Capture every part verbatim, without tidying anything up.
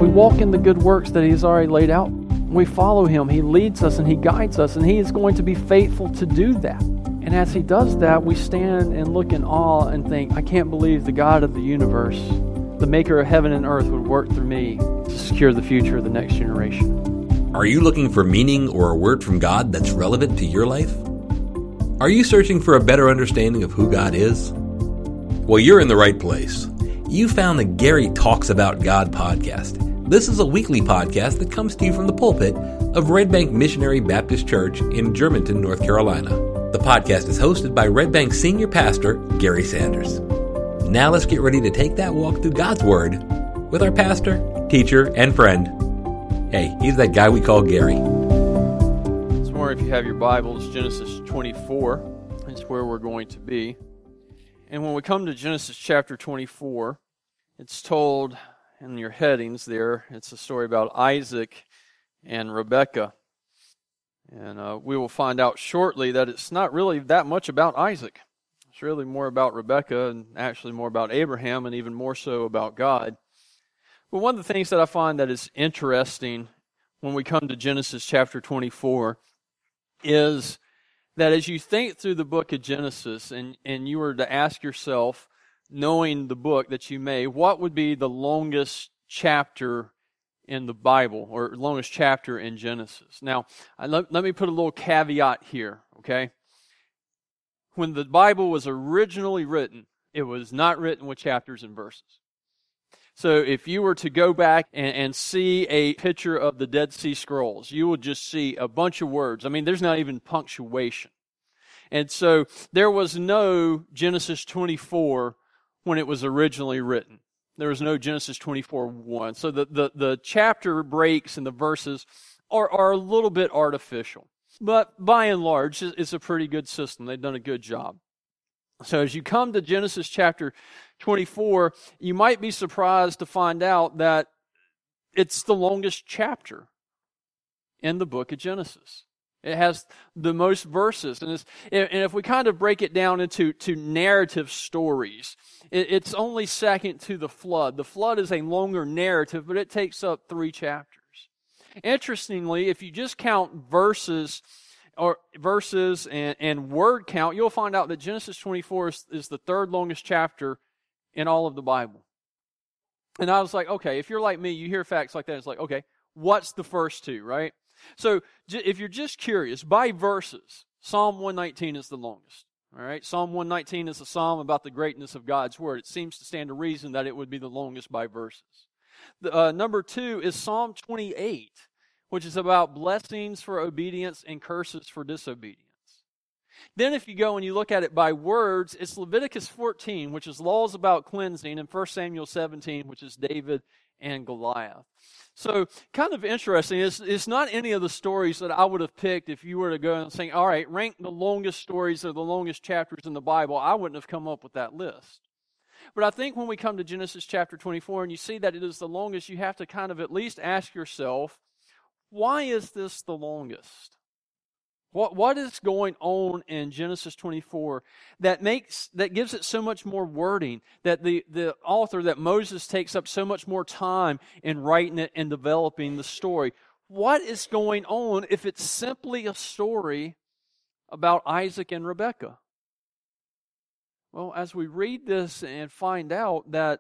We walk in the good works that He's already laid out. We follow Him. He leads us and He guides us, and He is going to be faithful to do that. And as He does that, we stand and look in awe and think, I can't believe the God of the universe, the maker of heaven and earth, would work through me to secure the future of the next generation. Are you looking for meaning or a word from God that's relevant to your life? Are you searching for a better understanding of who God is? Well, you're in the right place. You found the Gary Talks About God podcast. This is a weekly podcast that comes to you from the pulpit of Red Bank Missionary Baptist Church in Germantown, North Carolina. The podcast is hosted by Red Bank Senior Pastor Gary Sanders. Now let's get ready to take that walk through God's Word with our pastor, teacher, and friend. Hey, he's that guy we call Gary. This morning, if you have your Bibles, Genesis twenty-four is where we're going to be. And when we come to Genesis chapter twenty-four, it's told in your headings there, it's a story about Isaac and Rebekah. And uh, we will find out shortly that it's not really that much about Isaac. It's really more about Rebekah and actually more about Abraham and even more so about God. But one of the things that I find that is interesting when we come to Genesis chapter twenty-four is that as you think through the book of Genesis and, and you were to ask yourself, knowing the book that you may, what would be the longest chapter in the Bible or longest chapter in Genesis? Now, I, let, let me put a little caveat here, okay? When the Bible was originally written, it was not written with chapters and verses. So if you were to go back and, and see a picture of the Dead Sea Scrolls, you will just see a bunch of words. I mean, there's not even punctuation. And so there was no Genesis twenty-four when it was originally written. There was no Genesis twenty-four one. So the, the, the chapter breaks and the verses are, are a little bit artificial. But by and large, it's a pretty good system. They've done a good job. So as you come to Genesis chapter twenty-four, you might be surprised to find out that it's the longest chapter in the book of Genesis. It has the most verses. And, it's, and if we kind of break it down into to narrative stories, it, it's only second to the flood. The flood is a longer narrative, but it takes up three chapters. Interestingly, if you just count verses or verses and, and word count, you'll find out that Genesis twenty-four is, is the third longest chapter in all of the Bible. And I was like, okay, if you're like me, you hear facts like that, it's like, okay, what's the first two, right? So if you're just curious, by verses, Psalm one nineteen is the longest. All right, Psalm one nineteen is a psalm about the greatness of God's Word. It seems to stand to reason that it would be the longest by verses. The, uh, number two is Psalm twenty-eight, which is about blessings for obedience and curses for disobedience. Then if you go and you look at it by words, it's Leviticus fourteen, which is laws about cleansing, and First Samuel seventeen, which is David and Goliath. So kind of interesting. It's, it's not any of the stories that I would have picked if you were to go and say, all right, rank the longest stories or the longest chapters in the Bible. I wouldn't have come up with that list. But I think when we come to Genesis chapter twenty-four and you see that it is the longest, you have to kind of at least ask yourself, why is this the longest? What what is going on in Genesis twenty-four that makes that gives it so much more wording, that the, the author, that Moses takes up so much more time in writing it and developing the story? What is going on if it's simply a story about Isaac and Rebekah? Well, as we read this and find out that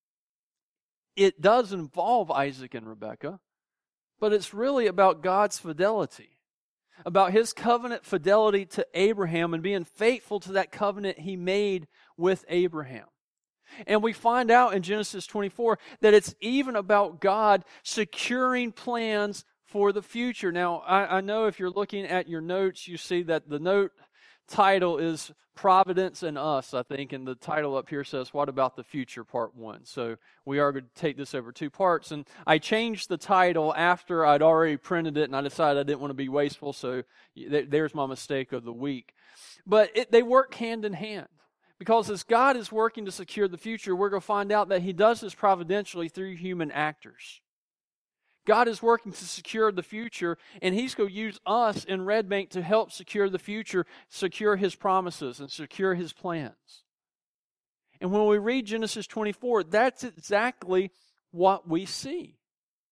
it does involve Isaac and Rebekah, but it's really about God's fidelity, about His covenant fidelity to Abraham and being faithful to that covenant He made with Abraham. And we find out in Genesis twenty-four that it's even about God securing plans for the future. Now, I, I know if you're looking at your notes, you see that the note title is Providence and Us, I think, and the title up here says, What About the Future, Part one. So we are going to take this over two parts, and I changed the title after I'd already printed it, and I decided I didn't want to be wasteful, so there's my mistake of the week. But it, they work hand in hand, because as God is working to secure the future, we're going to find out that He does this providentially through human actors. God is working to secure the future, and He's going to use us in Red Bank to help secure the future, secure His promises, and secure His plans. And when we read Genesis twenty-four, that's exactly what we see.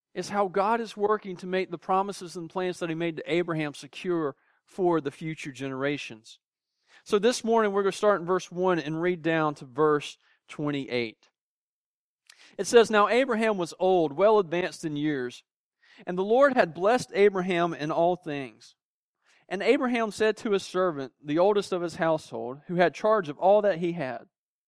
is how God is working to make the promises and plans that He made to Abraham secure for the future generations. So this morning we're going to start in verse one and read down to verse twenty-eight. It says, "Now Abraham was old, well advanced in years, and the Lord had blessed Abraham in all things. And Abraham said to his servant, the oldest of his household, who had charge of all that he had,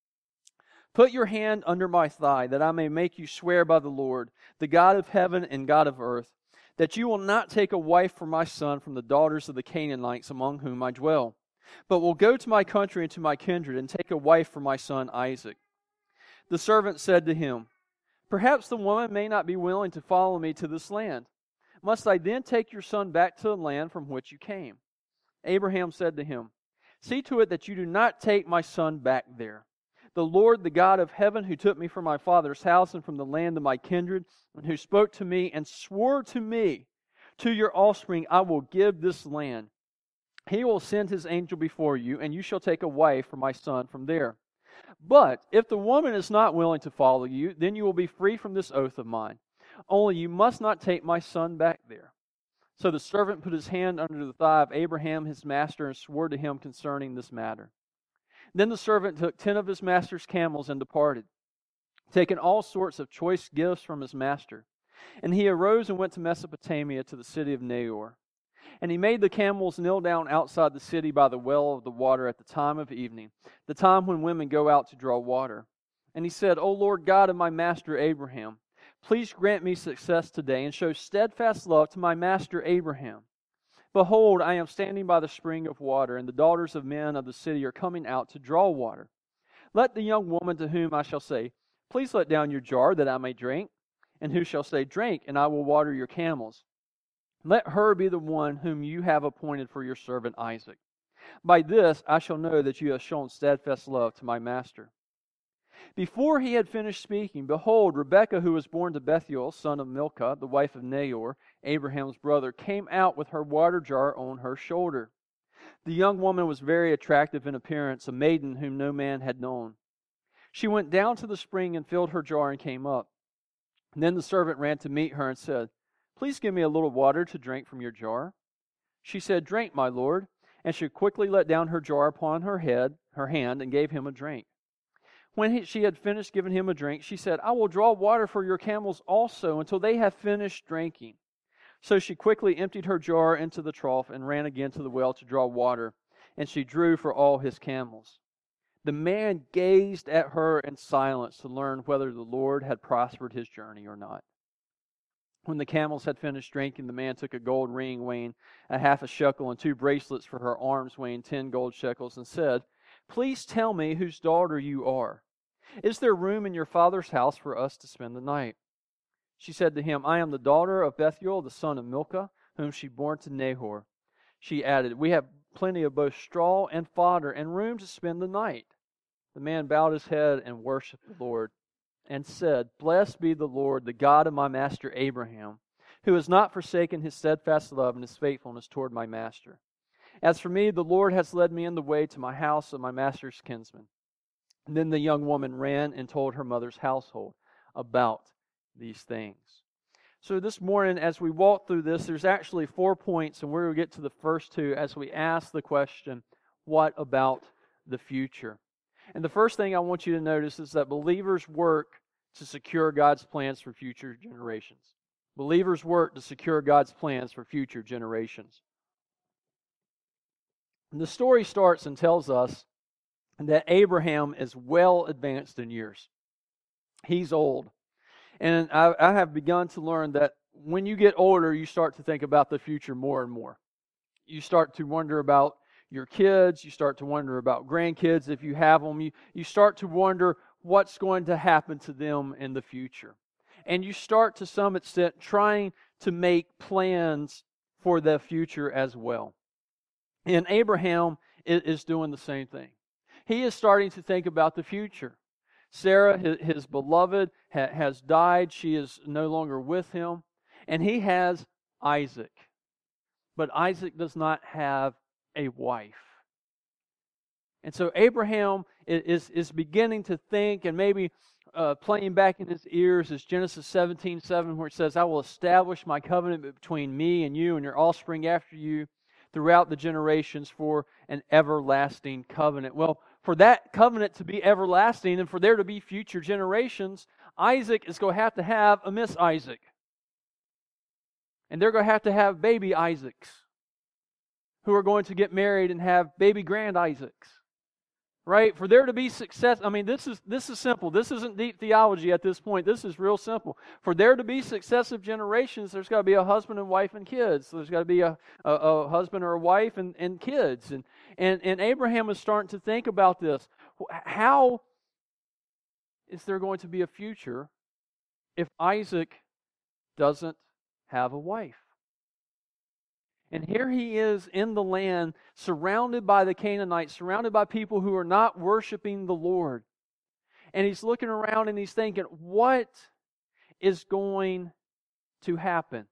'Put your hand under my thigh, that I may make you swear by the Lord, the God of heaven and God of earth, that you will not take a wife for my son from the daughters of the Canaanites among whom I dwell, but will go to my country and to my kindred, and take a wife for my son Isaac.' The servant said to him, 'Perhaps the woman may not be willing to follow me to this land. Must I then take your son back to the land from which you came?' Abraham said to him, 'See to it that you do not take my son back there. The Lord, the God of heaven, who took me from my father's house and from the land of my kindred, and who spoke to me and swore to me, to your offspring I will give this land. He will send his angel before you, and you shall take a wife for my son from there. But if the woman is not willing to follow you, then you will be free from this oath of mine. Only you must not take my son back there.' So the servant put his hand under the thigh of Abraham his master and swore to him concerning this matter. Then the servant took ten of his master's camels and departed, taking all sorts of choice gifts from his master. And he arose and went to Mesopotamia, to the city of Nahor. And he made the camels kneel down outside the city by the well of the water at the time of evening, the time when women go out to draw water. And he said, 'O Lord God of my master Abraham, please grant me success today, and show steadfast love to my master Abraham. Behold, I am standing by the spring of water, and the daughters of men of the city are coming out to draw water. Let the young woman to whom I shall say, Please let down your jar that I may drink, and who shall say, Drink, and I will water your camels. Let her be the one whom you have appointed for your servant Isaac. By this I shall know that you have shown steadfast love to my master.' Before he had finished speaking, behold, Rebekah, who was born to Bethuel, son of Milcah, the wife of Nahor, Abraham's brother, came out with her water jar on her shoulder. The young woman was very attractive in appearance, a maiden whom no man had known. She went down to the spring and filled her jar and came up. And then the servant ran to meet her and said, 'Please give me a little water to drink from your jar.' She said, 'Drink, my lord.' And she quickly let down her jar upon her head, her hand, and gave him a drink. When he, she had finished giving him a drink, she said, 'I will draw water for your camels also until they have finished drinking.' So she quickly emptied her jar into the trough and ran again to the well to draw water, and she drew for all his camels. The man gazed at her in silence to learn whether the Lord had prospered his journey or not. When the camels had finished drinking, the man took a gold ring weighing a half a shekel and two bracelets for her arms weighing ten gold shekels and said, 'Please tell me whose daughter you are. Is there room in your father's house for us to spend the night?' She said to him, 'I am the daughter of Bethuel, the son of Milcah, whom she bore to Nahor.' She added, 'We have plenty of both straw and fodder and room to spend the night.' The man bowed his head and worshipped the Lord and said, 'Blessed be the Lord, the God of my master Abraham, who has not forsaken his steadfast love and his faithfulness toward my master. As for me, the Lord has led me in the way to my house of my master's kinsman.' And then the young woman ran and told her mother's household about these things." So this morning, as we walk through this, there's actually four points, and we're going to get to the first two as we ask the question, what about the future? And the first thing I want you to notice is that believers work to secure God's plans for future generations. Believers work to secure God's plans for future generations. And the story starts and tells us that Abraham is well advanced in years. He's old. And I, I have begun to learn that when you get older, you start to think about the future more and more. You start to wonder about your kids. You start to wonder about grandkids if you have them. You, you start to wonder what's going to happen to them in the future. And you start to some extent trying to make plans for the future as well. And Abraham is, is doing the same thing. He is starting to think about the future. Sarah, his, his beloved, ha, has died. She is no longer with him. And he has Isaac. But Isaac does not have a wife. And so Abraham is, is beginning to think and maybe uh, playing back in his ears is Genesis seventeen seven, where it says, I will establish my covenant between me and you and your offspring after you throughout the generations for an everlasting covenant. Well, for that covenant to be everlasting and for there to be future generations, Isaac is going to have to have a Miss Isaac. And they're going to have to have baby Isaacs who are going to get married and have baby grand Isaacs. Right? For there to be success, I mean, this is this is simple. This isn't deep theology at this point. This is real simple. For there to be successive generations, there's got to be a husband and wife and kids. So there's got to be a, a, a husband or a wife and, and kids. And, and, and Abraham was starting to think about this. How is there going to be a future if Isaac doesn't have a wife? And here he is in the land, surrounded by the Canaanites, surrounded by people who are not worshiping the Lord. And he's looking around and he's thinking, what is going to happen?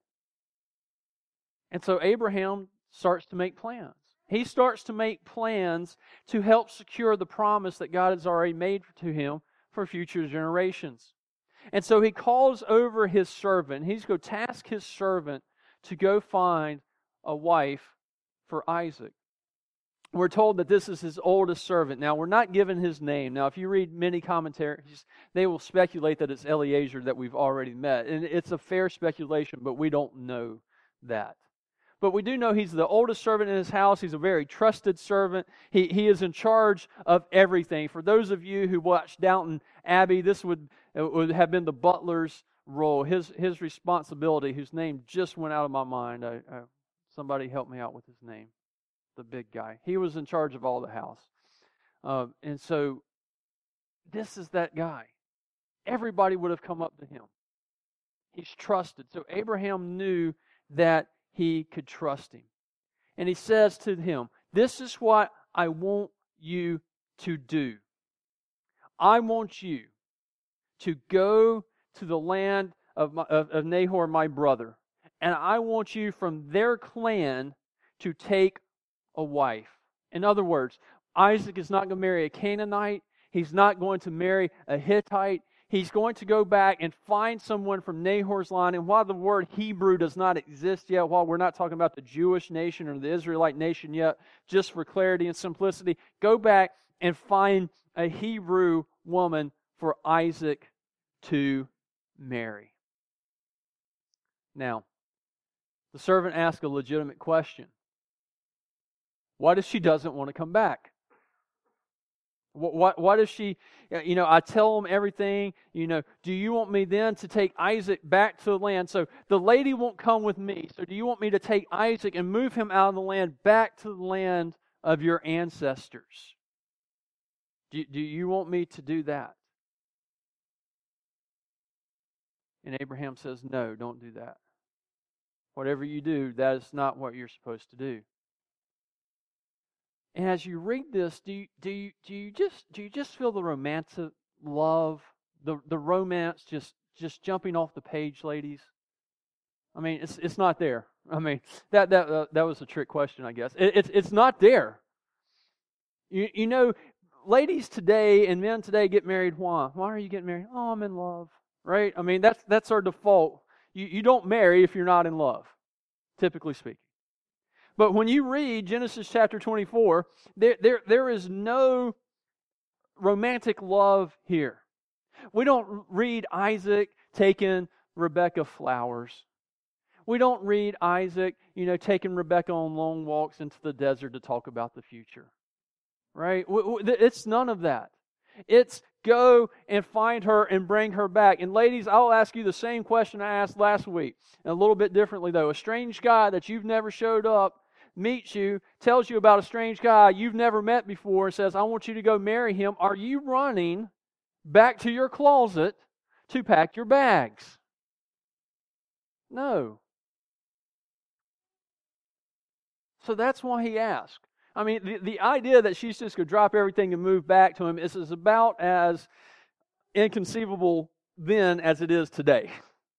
And so Abraham starts to make plans. He starts to make plans to help secure the promise that God has already made to him for future generations. And so he calls over his servant. He's going to task his servant to go find a wife for Isaac. We're told that this is his oldest servant. Now, we're not given his name. Now, if you read many commentaries, they will speculate that it's Eliezer that we've already met. And it's a fair speculation, but we don't know that. But we do know he's the oldest servant in his house. He's a very trusted servant. He, he is in charge of everything. For those of you who watched Downton Abbey, this would, would have been the butler's role, his, his responsibility, whose name just went out of my mind. I, I Somebody help me out with his name. The big guy. He was in charge of all the house. Uh, and so, this is that guy. Everybody would have come up to him. He's trusted. So, Abraham knew that he could trust him. And he says to him, this is what I want you to do. I want you to go to the land of, my, of, of Nahor, my brother. And I want you from their clan to take a wife. In other words, Isaac is not going to marry a Canaanite. He's not going to marry a Hittite. He's going to go back and find someone from Nahor's line. And while the word Hebrew does not exist yet, while we're not talking about the Jewish nation or the Israelite nation yet, just for clarity and simplicity, go back and find a Hebrew woman for Isaac to marry. Now, the servant asks a legitimate question. What if she doesn't want to come back? What, what, what if she, you know, I tell them everything, you know, do you want me then to take Isaac back to the land? So the lady won't come with me. So do you want me to take Isaac and move him out of the land back to the land of your ancestors? Do, do you want me to do that? And Abraham says, no, don't do that. Whatever you do, that is not what you're supposed to do. And as you read this, do you do you do you just do you just feel the romantic love, the the romance just just jumping off the page, ladies? I mean, it's it's not there. I mean, that that uh, that was a trick question, I guess. It, it's it's not there. You you know, ladies today and men today get married. Why? Why are you getting married? Oh, I'm in love. Right? I mean, that's that's our default. You, you don't marry if you're not in love, typically speaking. But when you read Genesis chapter twenty-four, there, there, there is no romantic love here. We don't read Isaac taking Rebekah flowers. We don't read Isaac, you know, taking Rebekah on long walks into the desert to talk about the future. Right? It's none of that. It's go and find her and bring her back. And ladies, I'll ask you the same question I asked last week. A little bit differently though. A strange guy that you've never showed up meets you, tells you about a strange guy you've never met before and says, I want you to go marry him. Are you running back to your closet to pack your bags? No. So that's why he asked. I mean, the, the idea that she's just going to drop everything and move back to him is, is about as inconceivable then as it is today.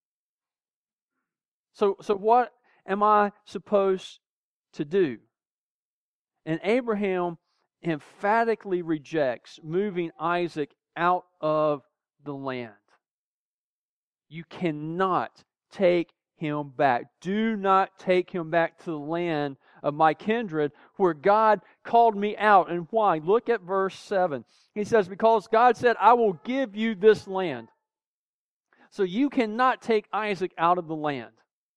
So, so what am I supposed to do? And Abraham emphatically rejects moving Isaac out of the land. You cannot take him back. Do not take him back to the land of my kindred where God called me out. And why? Look at verse seven. He says, because God said, I will give you this land. So you cannot take Isaac out of the land.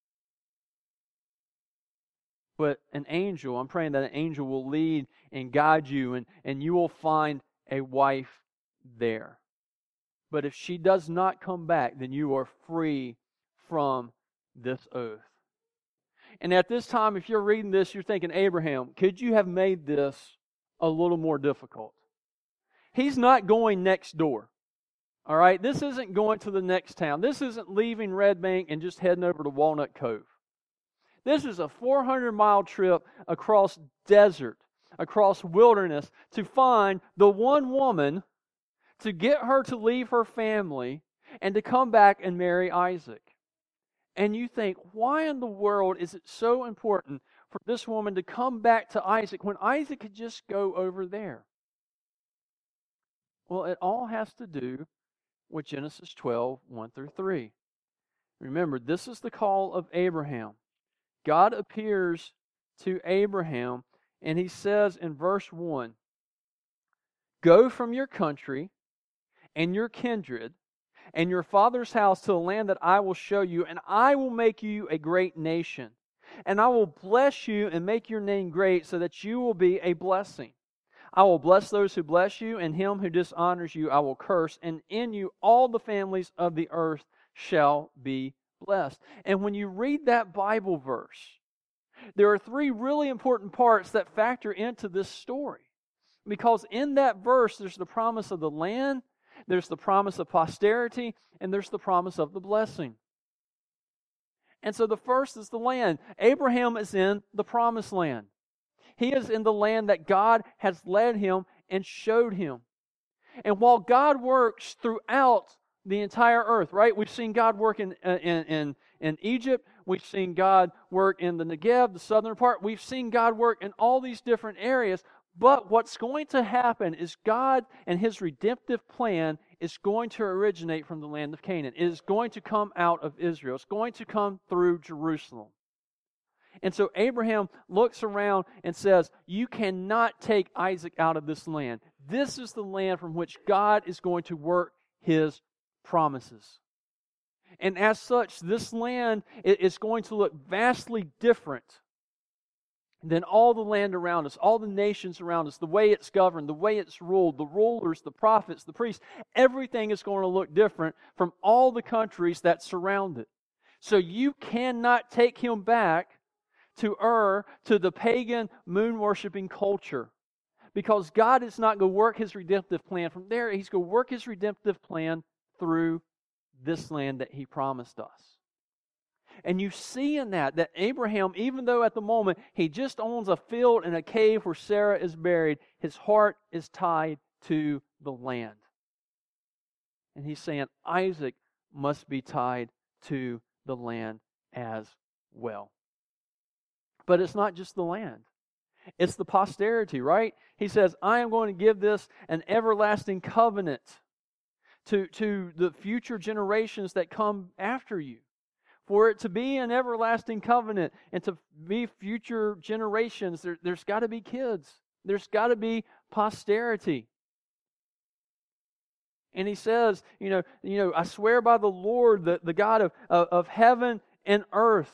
But an angel, I'm praying that an angel will lead and guide you, and, and you will find a wife there. But if she does not come back, then you are free from this oath. And at this time, if you're reading this, you're thinking, Abraham, could you have made this a little more difficult? He's not going next door. All right? This isn't going to the next town. This isn't leaving Red Bank and just heading over to Walnut Cove. This is a four hundred mile trip across desert, across wilderness, to find the one woman, to get her to leave her family, and to come back and marry Isaac. And you think, why in the world is it so important for this woman to come back to Isaac when Isaac could just go over there? Well, it all has to do with Genesis twelve, one through three. Remember, this is the call of Abraham. God appears to Abraham, and he says in verse one, go from your country and your kindred and your father's house to the land that I will show you, and I will make you a great nation. And I will bless you and make your name great so that you will be a blessing. I will bless those who bless you, and him who dishonors you I will curse, and in you all the families of the earth shall be blessed. And when you read that Bible verse, there are three really important parts that factor into this story. Because in that verse, there's the promise of the land, there's the promise of posterity, and there's the promise of the blessing. And so the first is the land. Abraham is in the promised land. He is in the land that God has led him and showed him. And while God works throughout the entire earth, right? We've seen God work in, in, in, in Egypt. We've seen God work in the Negev, the southern part. We've seen God work in all these different areas. But what's going to happen is God and His redemptive plan is going to originate from the land of Canaan. It is going to come out of Israel. It's going to come through Jerusalem. And so Abraham looks around and says, you cannot take Isaac out of this land. This is the land from which God is going to work His promises. And as such, this land is going to look vastly different than all the land around us, all the nations around us, the way it's governed, the way it's ruled, the rulers, the prophets, the priests. Everything is going to look different from all the countries that surround it. So you cannot take him back to Ur, to the pagan moon-worshiping culture. Because God is not going to work His redemptive plan from there. He's going to work His redemptive plan through this land that He promised us. And you see in that, that Abraham, even though at the moment he just owns a field and a cave where Sarah is buried, his heart is tied to the land. And he's saying Isaac must be tied to the land as well. But it's not just the land. It's the posterity, right? He says, I am going to give this an everlasting covenant to, to the future generations that come after you. For it to be an everlasting covenant and to be future generations, there, there's got to be kids. There's got to be posterity. And he says, you know, you know, I swear by the Lord, the, the God of, of, of heaven and earth.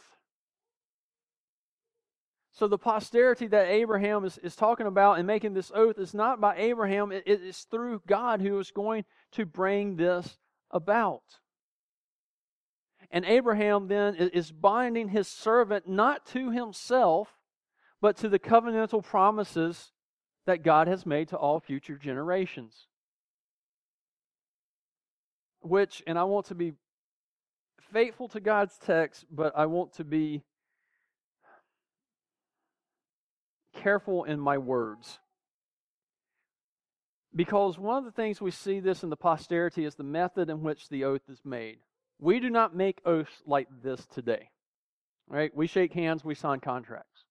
So the posterity that Abraham is, is talking about and making this oath is not by Abraham. It, it is through God who is going to bring this about. And Abraham then is binding his servant not to himself, but to the covenantal promises that God has made to all future generations. Which, and I want to be faithful to God's text, but I want to be careful in my words. Because one of the things we see this in the posterity is the method in which the oath is made. We do not make oaths like this today. Right? We shake hands, we sign contracts.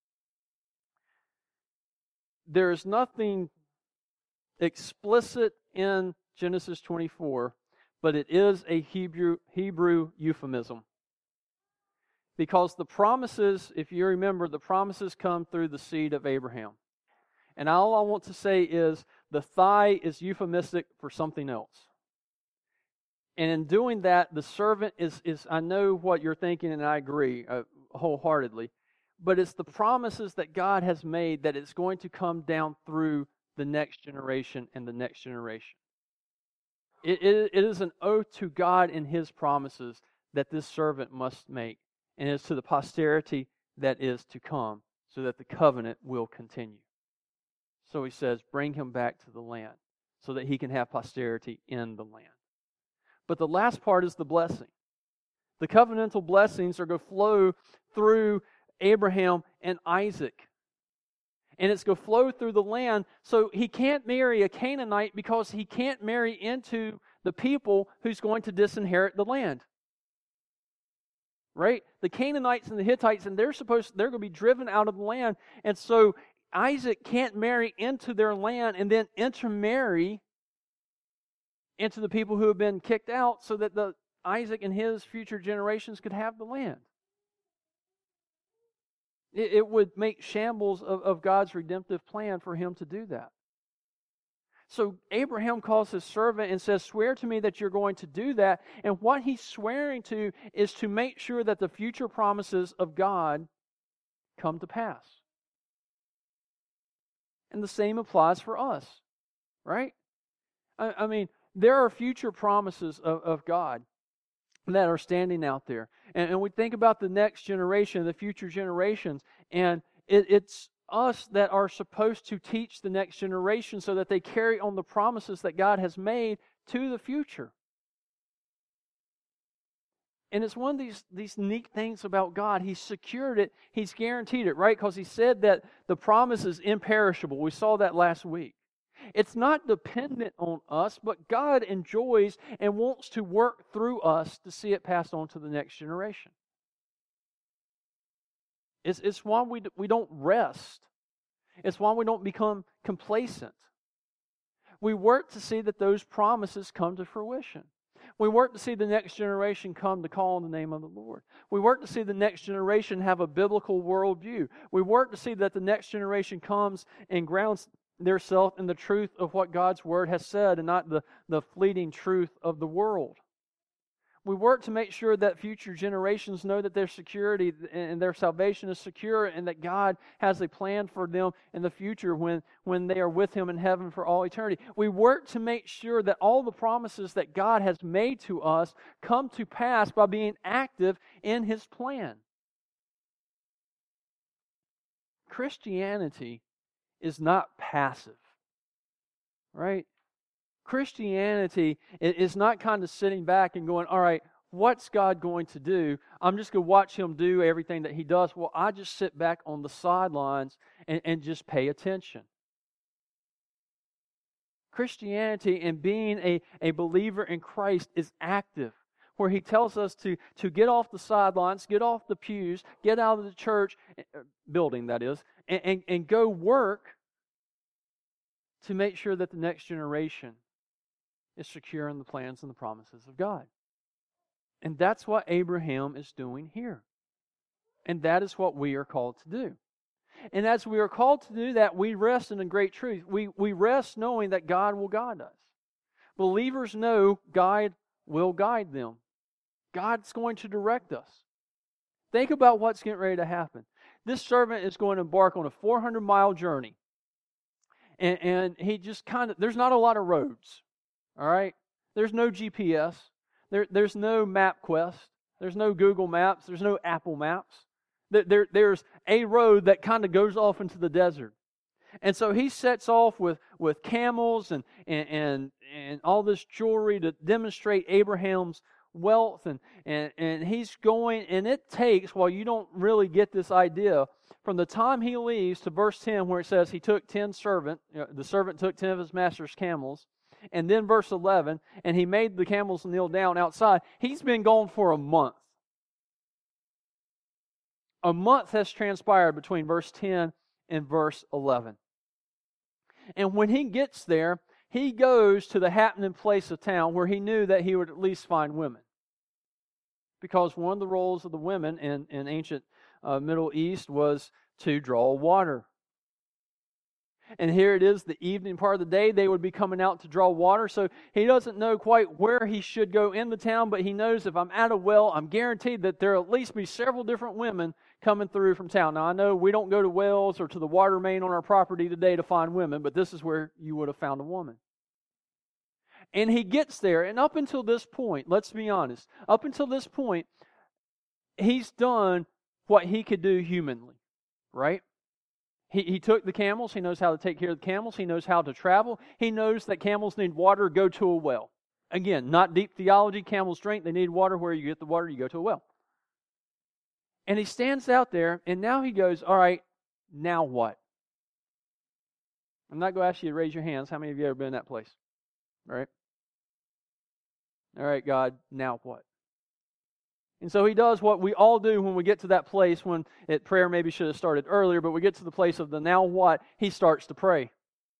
There is nothing explicit in Genesis twenty-four but it is a Hebrew, Hebrew euphemism. Because the promises, if you remember, the promises come through the seed of Abraham. And all I want to say is the thigh is euphemistic for something else. And in doing that, the servant is, is I know what you're thinking, and I agree uh, wholeheartedly, but it's the promises that God has made that it's going to come down through the next generation and the next generation. It, it, it is an oath to God and His promises that this servant must make, and it's to the posterity that is to come, so that the covenant will continue. So he says, bring him back to the land, so that he can have posterity in the land. But the last part is the blessing. The covenantal blessings are going to flow through Abraham and Isaac. And it's going to flow through the land. So he can't marry a Canaanite because he can't marry into the people who's going to disinherit the land. Right? The Canaanites and the Hittites, and they're supposed they're going to be driven out of the land. And so Isaac can't marry into their land and then intermarry into the people who have been kicked out, so that the Isaac and his future generations could have the land. It, it would make shambles of, of God's redemptive plan for him to do that. So Abraham calls his servant and says, swear to me that you're going to do that. And what he's swearing to is to make sure that the future promises of God come to pass. And the same applies for us, right? I, I mean, there are future promises of, of God that are standing out there. And, and we think about the next generation, the future generations, and it, it's us that are supposed to teach the next generation so that they carry on the promises that God has made to the future. And it's one of these, these neat things about God. He's secured it. He's guaranteed it, right? Because He said that the promise is imperishable. We saw that last week. It's not dependent on us, but God enjoys and wants to work through us to see it passed on to the next generation. It's, it's why we, we don't rest. It's why we don't become complacent. We work to see that those promises come to fruition. We work to see the next generation come to call on the name of the Lord. We work to see the next generation have a biblical worldview. We work to see that the next generation comes and grounds theirself in the truth of what God's Word has said and not the, the fleeting truth of the world. We work to make sure that future generations know that their security and their salvation is secure and that God has a plan for them in the future when, when they are with Him in heaven for all eternity. We work to make sure that all the promises that God has made to us come to pass by being active in His plan. Christianity is not passive, right? Christianity is not kind of sitting back and going, all right, what's God going to do? I'm just going to watch Him do everything that He does. Well, I just sit back on the sidelines and, and just pay attention. Christianity and being a, a believer in Christ is active, where He tells us to, to get off the sidelines, get off the pews, get out of the church, building that is, and, and, and go work to make sure that the next generation is secure in the plans and the promises of God. And that's what Abraham is doing here. And that is what we are called to do. And as we are called to do that, we rest in a great truth. We, we rest knowing that God will guide us. Believers know God will guide them. God's going to direct us. Think about what's getting ready to happen. This servant is going to embark on a four hundred mile journey. And, and he just kind of, there's not a lot of roads. All right? There's no G P S. There, there's no MapQuest. There's no Google Maps. There's no Apple Maps. There, there, there's a road that kind of goes off into the desert. And so he sets off with, with camels and, and, and, and all this jewelry to demonstrate Abraham's wealth. And, and, and he's going, and it takes, while you don't really get this idea, from the time he leaves to verse ten where it says he took ten servant, you know, the servant took ten of his master's camels. And then verse eleven, and he made the camels kneel down outside. He's been gone for a month. A month has transpired between verse ten and verse eleven. And when he gets there, he goes to the happening place of town where he knew that he would at least find women. Because one of the roles of the women in, in ancient uh, Middle East was to draw water. And here it is, the evening part of the day, they would be coming out to draw water. So he doesn't know quite where he should go in the town, but he knows if I'm at a well, I'm guaranteed that there will at least be several different women coming through from town. Now, I know we don't go to wells or to the water main on our property today to find women, but this is where you would have found a woman. And he gets there, and up until this point, let's be honest, up until this point, he's done what he could do humanly, right? He, he took the camels. He knows how to take care of the camels. He knows how to travel. He knows that camels need water, go to a well. Again, not deep theology. Camels drink. They need water. Where you get the water, you go to a well. And he stands out there, and now he goes, all right, now what? I'm not going to ask you to raise your hands. How many of you have ever been in that place? All right? All right, God, now what? And so he does what we all do when we get to that place when it, prayer maybe should have started earlier, but we get to the place of the now what, he starts to pray.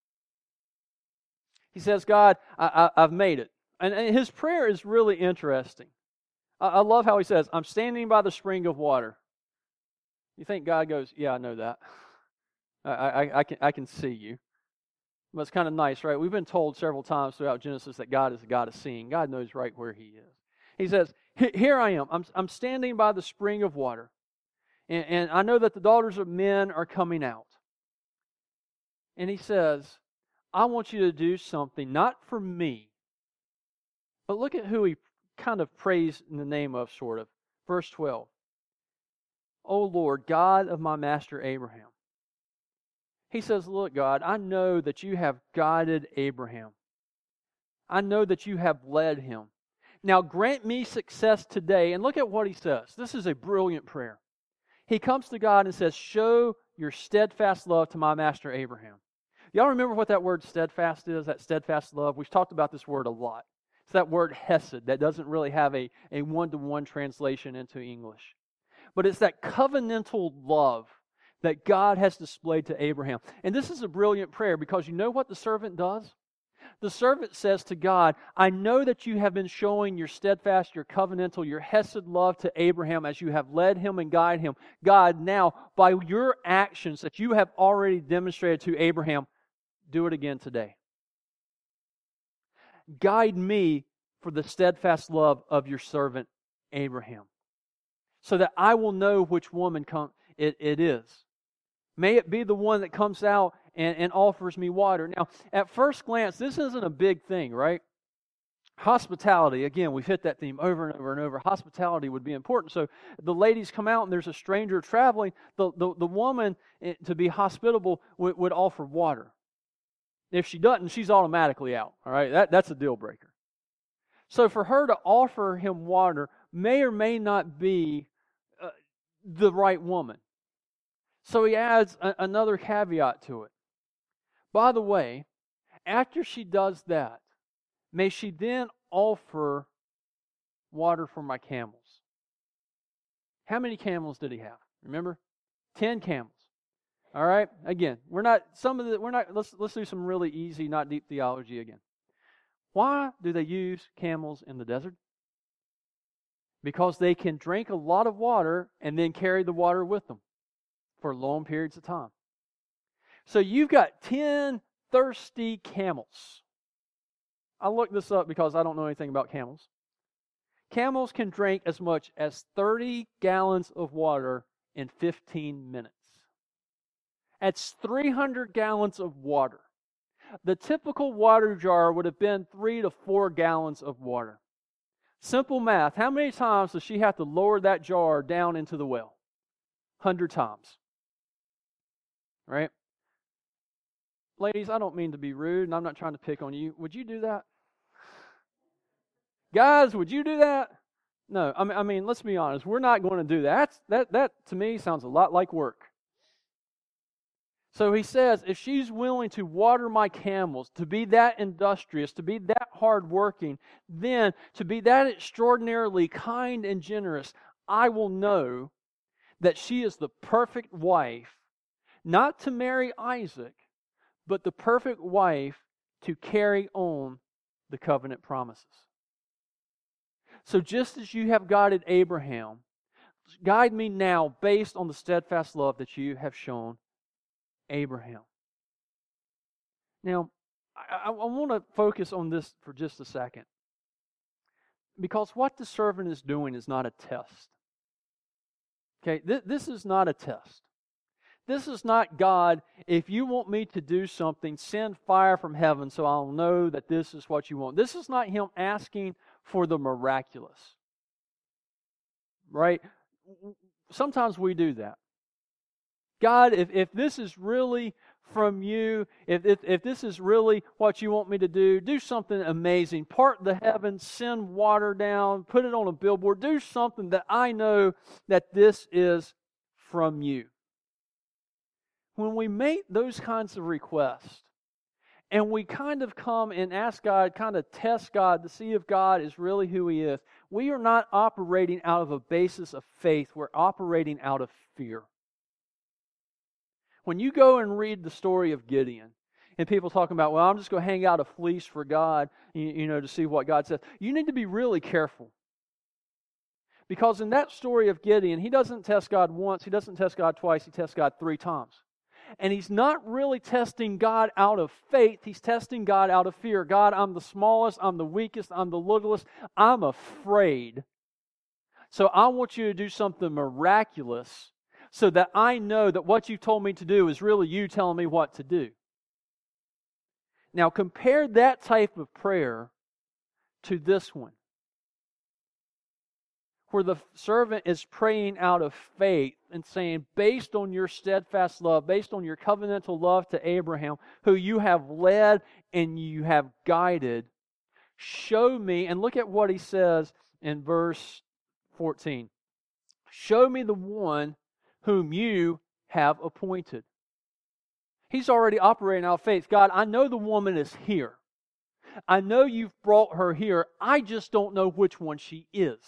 He says, God, I, I, I've made it. And, and his prayer is really interesting. I, I love how he says, I'm standing by the spring of water. You think God goes, yeah, I know that. I, I, I, can, I can see you. But it's kind of nice, right? We've been told several times throughout Genesis that God is a God of seeing. God knows right where he is. He says, here I am. I'm, I'm standing by the spring of water. And, and I know that the daughters of men are coming out. And he says, I want you to do something, not for me. But look at who he kind of prays in the name of, sort of. Verse twelve. O Lord, God of my master Abraham. He says, look, God, I know that you have guided Abraham. I know that you have led him. Now grant me success today. And look at what he says. This is a brilliant prayer. He comes to God and says, show your steadfast love to my master Abraham. Y'all remember what that word steadfast is, that steadfast love? We've talked about this word a lot. It's that word hesed that doesn't really have a, a one-to-one translation into English. But it's that covenantal love that God has displayed to Abraham. And this is a brilliant prayer because you know what the servant does? The servant says to God, I know that you have been showing your steadfast, your covenantal, your hesed love to Abraham as you have led him and guided him. God, now, by your actions that you have already demonstrated to Abraham, do it again today. Guide me for the steadfast love of your servant Abraham, so that I will know which woman come, it, it is. May it be the one that comes out and, and offers me water. Now, at first glance, this isn't a big thing, right? Hospitality, again, we've hit that theme over and over and over. Hospitality would be important. So the ladies come out and there's a stranger traveling. The, the, the woman, to be hospitable, would, would offer water. If she doesn't, she's automatically out. All right, that, that's a deal breaker. So for her to offer him water may or may not be uh, the right woman. So he adds a, another caveat to it. By the way, after she does that, may she then offer water for my camels. How many camels did he have? Remember? Ten camels. All right? Again, we're not, some of the, we're not, let's, let's do some really easy, not deep theology again. Why do they use camels in the desert? Because they can drink a lot of water and then carry the water with them for long periods of time. So you've got ten thirsty camels. I looked this up because I don't know anything about camels. Camels can drink as much as thirty gallons of water in fifteen minutes. That's three hundred gallons of water. The typical water jar would have been three to four gallons of water. Simple math. How many times does she have to lower that jar down into the well? Hundred times. Right? Ladies, I don't mean to be rude, and I'm not trying to pick on you. Would you do that? Guys, would you do that? No. I mean, I mean, let's be honest. We're not going to do that. That's, that. That, to me, sounds a lot like work. So he says, if she's willing to water my camels, to be that industrious, to be that hardworking, then to be that extraordinarily kind and generous, I will know that she is the perfect wife, not to marry Isaac, but the perfect wife to carry on the covenant promises. So just as you have guided Abraham, guide me now based on the steadfast love that you have shown Abraham. Now, I, I want to focus on this for just a second. Because what the servant is doing is not a test. Okay, Th- this is not a test. This is not God, if you want me to do something, send fire from heaven so I'll know that this is what you want. This is not Him asking for the miraculous. Right? Sometimes we do that. God, if, if this is really from you, if, if if this is really what you want me to do, do something amazing. Part the heavens, send water down, put it on a billboard. Do something that I know that this is from you. When we make those kinds of requests, and we kind of come and ask God, kind of test God to see if God is really who He is, we are not operating out of a basis of faith. We're operating out of fear. When you go and read the story of Gideon, and people talking about, well, I'm just going to hang out a fleece for God, you, you know, to see what God says, you need to be really careful. Because in that story of Gideon, he doesn't test God once, he doesn't test God twice, he tests God three times. And he's not really testing God out of faith, he's testing God out of fear. God, I'm the smallest, I'm the weakest, I'm the littlest, I'm afraid. So I want you to do something miraculous so that I know that what you told me to do is really you telling me what to do. Now compare that type of prayer to this one, where the servant is praying out of faith and saying, based on your steadfast love, based on your covenantal love to Abraham, who you have led and you have guided, show me, and look at what he says in verse fourteen. Show me the one whom you have appointed. He's already operating out of faith. God, I know the woman is here. I know you've brought her here. I just don't know which one she is.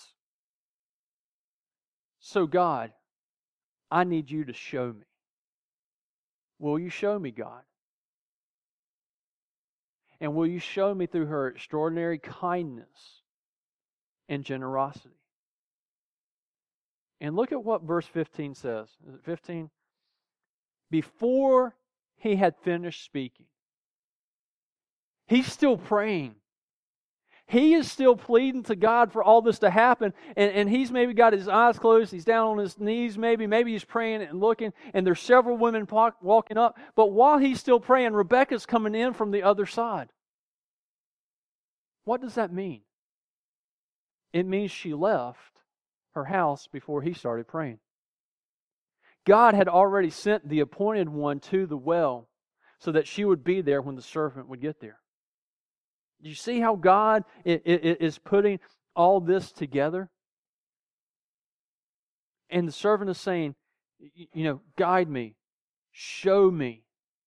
So God, I need you to show me. Will you show me, God? And will you show me through her extraordinary kindness and generosity? And look at what verse fifteen says. Is it fifteen? Before he had finished speaking, he's still praying. He is still pleading to God for all this to happen. And, and he's maybe got his eyes closed. He's down on his knees maybe. Maybe he's praying and looking. And there's several women walking up. But while he's still praying, Rebecca's coming in from the other side. What does that mean? It means she left her house before he started praying. God had already sent the appointed one to the well so that she would be there when the servant would get there. Do you see how God is putting all this together? And the servant is saying, you know, guide me, show me.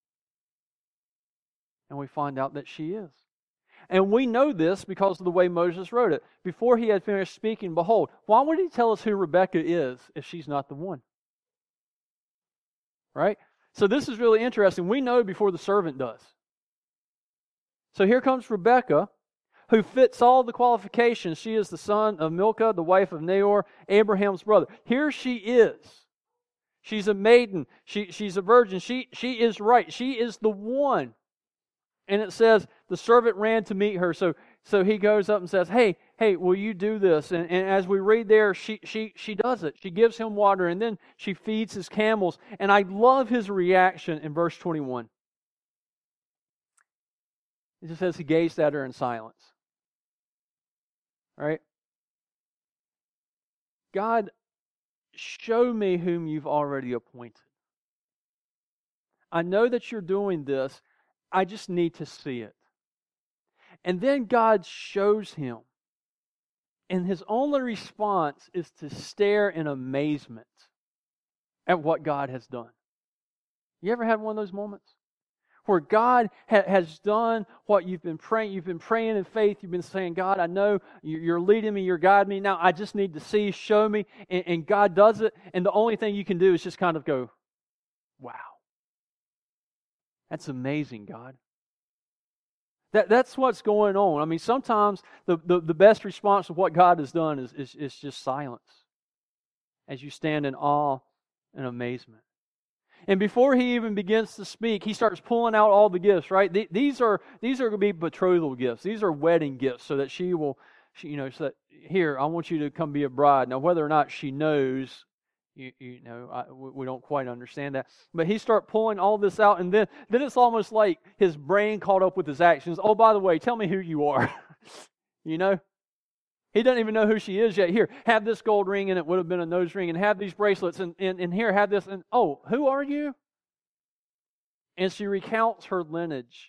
And we find out that she is. And we know this because of the way Moses wrote it. Before he had finished speaking, behold, why would he tell us who Rebekah is if she's not the one? Right? So this is really interesting. We know before the servant does. So here comes Rebekah, who fits all the qualifications. She is the son of Milcah, the wife of Nahor, Abraham's brother. Here she is. She's a maiden. She, she's a virgin. She, she is right. She is the one. And it says, the servant ran to meet her. So, so he goes up and says, hey, hey, will you do this? And, and as we read there, she, she, she does it. She gives him water, and then she feeds his camels. And I love his reaction in verse twenty-one. It just says he gazed at her in silence. All right? God, show me whom you've already appointed. I know that you're doing this. I just need to see it. And then God shows him. And his only response is to stare in amazement at what God has done. You ever had one of those moments? Where God ha- has done what you've been praying. You've been praying in faith. You've been saying, God, I know you're leading me, you're guiding me. Now I just need to see, show me. And, and God does it. And the only thing you can do is just kind of go, wow. That's amazing, God. That, that's what's going on. I mean, sometimes the, the, the best response to what God has done is, is, is just silence as you stand in awe and amazement. And before he even begins to speak, he starts pulling out all the gifts, right? These are these are going to be betrothal gifts. These are wedding gifts so that she will, she, you know, so that, here, I want you to come be a bride. Now, whether or not she knows, you, you know, I, we don't quite understand that. But he starts pulling all this out, and then, then it's almost like his brain caught up with his actions. Oh, by the way, tell me who you are. You know? He doesn't even know who she is yet. Here, have this gold ring, and it would have been a nose ring, and have these bracelets, and, and, and here, have this, and oh, who are you? And she recounts her lineage.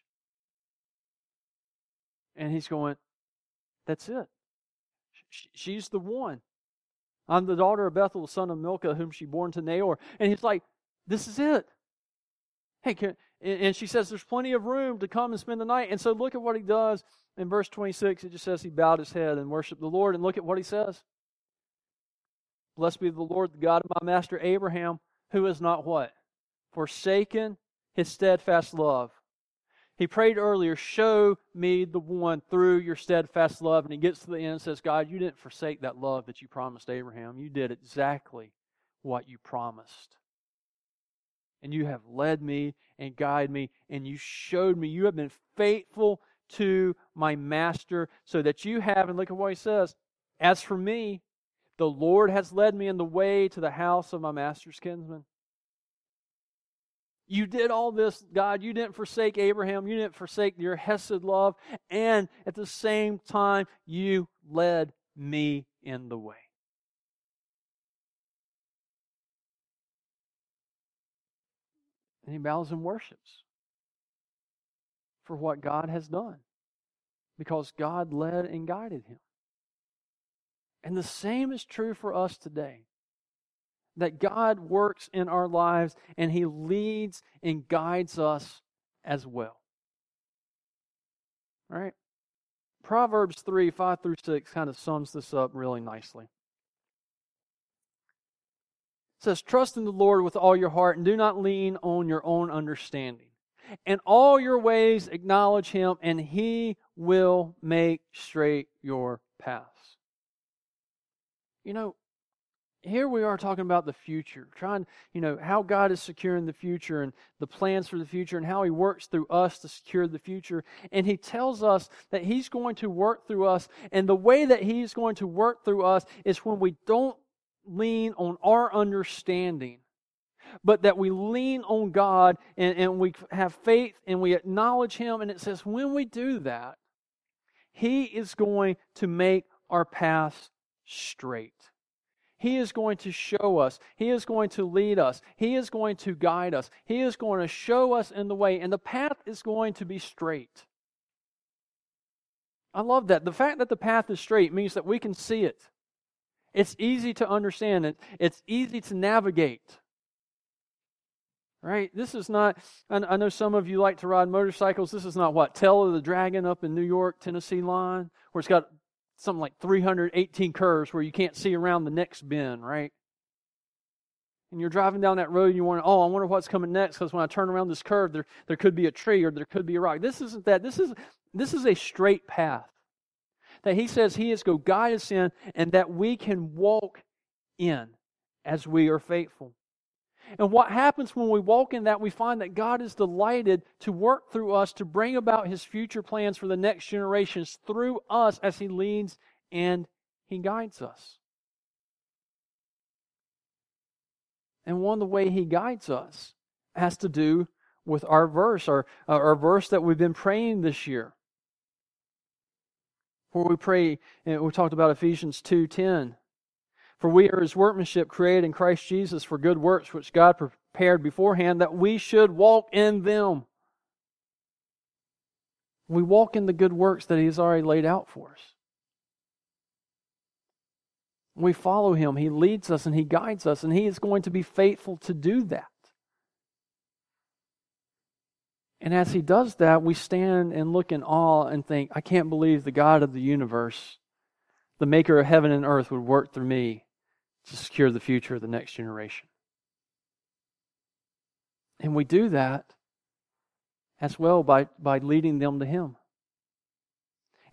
And he's going, that's it. She, she's the one. I'm the daughter of Bethuel, the son of Milcah, whom she bore to Nahor. And he's like, this is it. Hey, can, and she says, there's plenty of room to come and spend the night. And so look at what he does. In verse twenty-six, it just says he bowed his head and worshiped the Lord. And look at what he says. Blessed be the Lord, the God of my master Abraham, who has not what? Forsaken his steadfast love. He prayed earlier, show me the one through your steadfast love. And he gets to the end and says, God, you didn't forsake that love that you promised Abraham. You did exactly what you promised. And you have led me and guided me, and you showed me. You have been faithful to my master, so that you have, and look at what he says, as for me, the Lord has led me in the way to the house of my master's kinsman. You did all this, God. You didn't forsake Abraham. You didn't forsake your hesed love. And at the same time, you led me in the way. And he bows and worships for what God has done, because God led and guided him. And the same is true for us today. That God works in our lives and He leads and guides us as well. All right? Proverbs three, five through six kind of sums this up really nicely. It says, trust in the Lord with all your heart and do not lean on your own understanding. In all your ways acknowledge Him, and He will make straight your paths. You know, here we are talking about the future, trying, you know, how God is securing the future and the plans for the future and how He works through us to secure the future. And He tells us that He's going to work through us. And the way that He's going to work through us is when we don't lean on our understanding, but that we lean on God and, and we have faith and we acknowledge Him. And it says when we do that, He is going to make our paths straight. He is going to show us. He is going to lead us. He is going to guide us. He is going to show us in the way. And the path is going to be straight. I love that. The fact that the path is straight means that we can see it. It's easy to understand it. It's easy to navigate. Right? This is not, I know some of you like to ride motorcycles. This is not what? Tail of the Dragon up in New York, Tennessee line, where it's got something like three hundred eighteen curves where you can't see around the next bend, right? And you're driving down that road and you wonder, oh, I wonder what's coming next, because when I turn around this curve, there, there could be a tree or there could be a rock. This isn't that. This is, this is a straight path that He says He is going to guide us in, and that we can walk in as we are faithful. And what happens when we walk in that, we find that God is delighted to work through us to bring about His future plans for the next generations through us as He leads and He guides us. And one of the way He guides us has to do with our verse, our, our verse that we've been praying this year. Where we pray, and we talked about Ephesians two ten. For we are His workmanship, created in Christ Jesus for good works, which God prepared beforehand that we should walk in them. We walk in the good works that He has already laid out for us. We follow Him. He leads us and He guides us, and He is going to be faithful to do that. And as He does that, we stand and look in awe and think, I can't believe the God of the universe, the maker of heaven and earth, would work through me to secure the future of the next generation. And we do that as well by, by leading them to Him.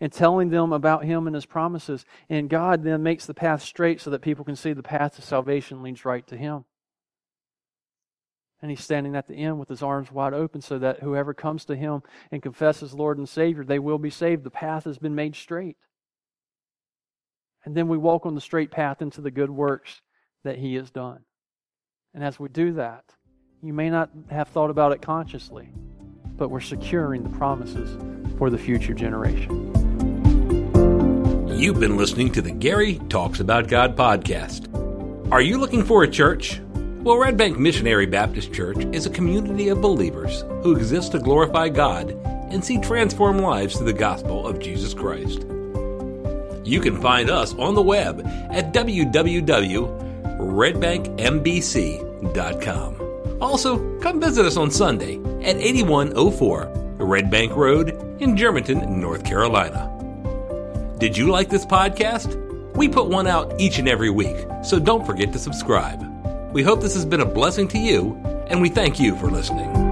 and telling them about Him and His promises. And God then makes the path straight so that people can see the path to salvation leads right to Him. And He's standing at the end with His arms wide open so that whoever comes to Him and confesses Lord and Savior, they will be saved. The path has been made straight. And then we walk on the straight path into the good works that He has done. And as we do that, you may not have thought about it consciously, but we're securing the promises for the future generation. You've been listening to the Gary Talks About God podcast. Are you looking for a church? Well, Red Bank Missionary Baptist Church is a community of believers who exist to glorify God and see transformed lives through the gospel of Jesus Christ. You can find us on the web at w w w dot red bank m b c dot com. Also, come visit us on Sunday at eighty-one oh four Red Bank Road in Germantown, North Carolina. Did you like this podcast? We put one out each and every week, so don't forget to subscribe. We hope this has been a blessing to you, and we thank you for listening.